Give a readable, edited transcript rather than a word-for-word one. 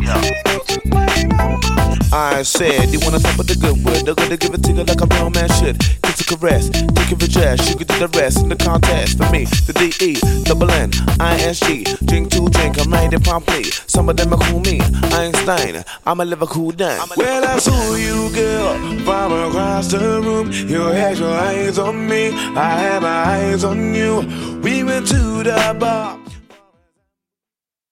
I said, you wanna stop with the good word. They're gonna give it to you like a real man should. Kiss a caress, take your address. You can do the rest in the contest. For me, the DENNISG. Drink to drink, I'm writing promptly. Some of them are cool me, Einstein. I'ma live a cool down. Well, I saw you, girl, from across the room. You had your eyes on me, I had my eyes on you. We went to the bar.